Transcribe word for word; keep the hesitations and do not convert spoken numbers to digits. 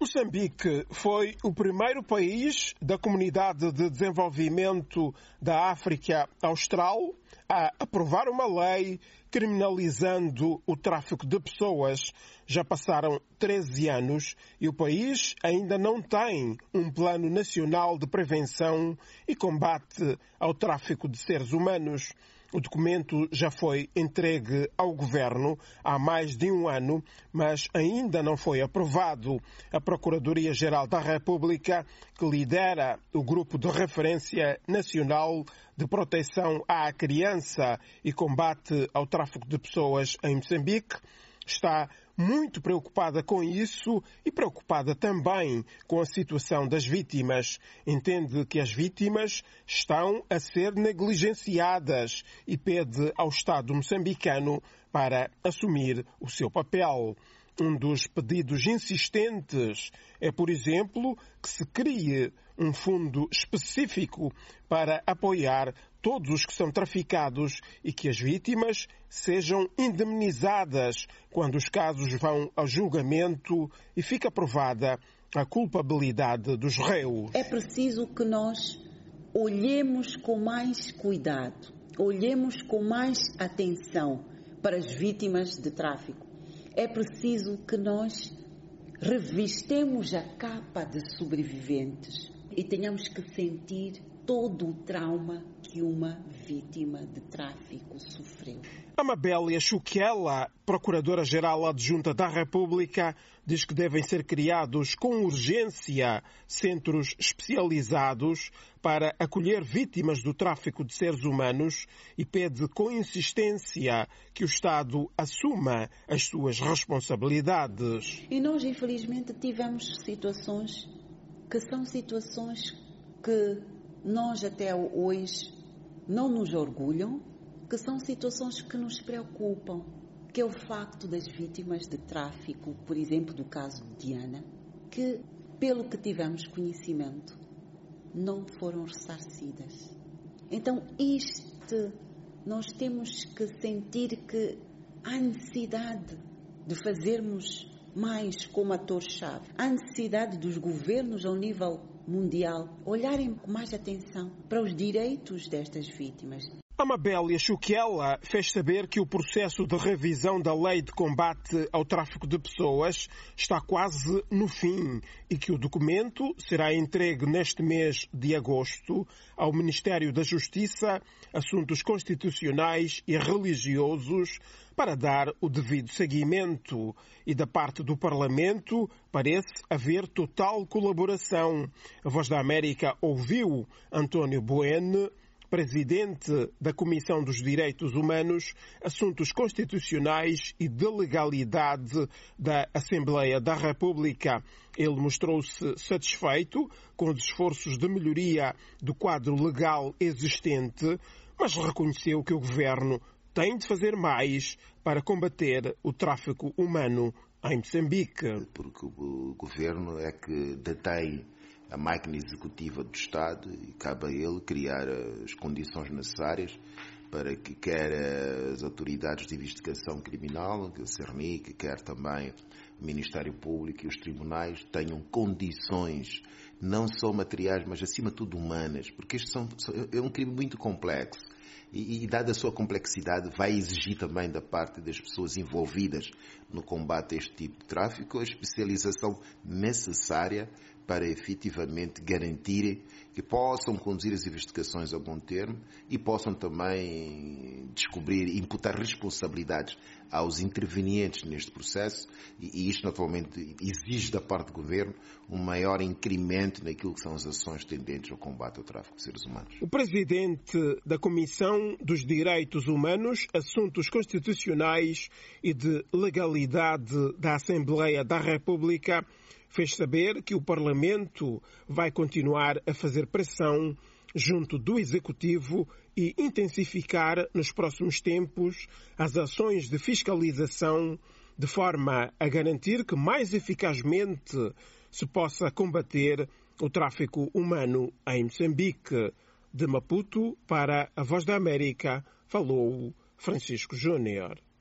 Moçambique foi o primeiro país da Comunidade de Desenvolvimento da África Austral a aprovar uma lei criminalizando o tráfico de pessoas. Já passaram treze anos e o país ainda não tem um plano nacional de prevenção e combate ao tráfico de seres humanos. O documento já foi entregue ao governo há mais de um ano, mas ainda não foi aprovado. A Procuradoria-Geral da República, que lidera o Grupo de Referência Nacional de Proteção à Criança e Combate ao Tráfico de Pessoas em Moçambique, está muito preocupada com isso e preocupada também com a situação das vítimas. Entende que as vítimas estão a ser negligenciadas e pede ao Estado moçambicano para assumir o seu papel. Um dos pedidos insistentes é, por exemplo, que se crie um fundo específico para apoiar todos os que são traficados e que as vítimas sejam indemnizadas quando os casos vão a julgamento e fica provada a culpabilidade dos réus. É preciso que nós olhemos com mais cuidado, olhemos com mais atenção para as vítimas de tráfico. É preciso que nós revistemos a capa de sobreviventes e tenhamos que sentir todo o trauma que uma vítima de tráfico sofreu. Amabélia Chuquela, Procuradora-Geral Adjunta da República, diz que devem ser criados com urgência centros especializados para acolher vítimas do tráfico de seres humanos e pede com insistência que o Estado assuma as suas responsabilidades. E nós, infelizmente, tivemos situações que são situações que nós até hoje não nos orgulham, que são situações que nos preocupam, que é o facto das vítimas de tráfico, por exemplo, do caso de Diana, que, pelo que tivemos conhecimento, não foram ressarcidas. Então, isto, nós temos que sentir que há necessidade de fazermos mais como ator-chave. Há necessidade dos governos ao nível mundial olharem com mais atenção para os direitos destas vítimas. Amabélia Chuquela fez saber que o processo de revisão da Lei de Combate ao Tráfico de Pessoas está quase no fim e que o documento será entregue neste mês de agosto ao Ministério da Justiça, Assuntos Constitucionais e Religiosos para dar o devido seguimento. E da parte do Parlamento parece haver total colaboração. A Voz da América ouviu António Bueno, presidente da Comissão dos Direitos Humanos, Assuntos Constitucionais e de Legalidade da Assembleia da República. Ele mostrou-se satisfeito com os esforços de melhoria do quadro legal existente, mas reconheceu que o governo tem de fazer mais para combater o tráfico humano em Moçambique. Porque o governo é que detém a máquina executiva do Estado e cabe a ele criar as condições necessárias para que quer as autoridades de investigação criminal, que o CERNIC, quer também o Ministério Público e os tribunais tenham condições não só materiais, mas acima de tudo humanas, porque isto são, é um crime muito complexo. E, e, dada a sua complexidade, vai exigir também da parte das pessoas envolvidas no combate a este tipo de tráfico a especialização necessária para efetivamente garantirem que possam conduzir as investigações a bom termo e possam também descobrir e imputar responsabilidades aos intervenientes neste processo e, e isto naturalmente exige da parte do Governo um maior incremento naquilo que são as ações tendentes ao combate ao tráfico de seres humanos. O presidente da Comissão dos Direitos Humanos, Assuntos Constitucionais e de Legalidade da Assembleia da República fez saber que o Parlamento vai continuar a fazer pressão junto do Executivo e intensificar nos próximos tempos as ações de fiscalização de forma a garantir que mais eficazmente se possa combater o tráfico humano em Moçambique. De Maputo para a Voz da América, falou Francisco Júnior.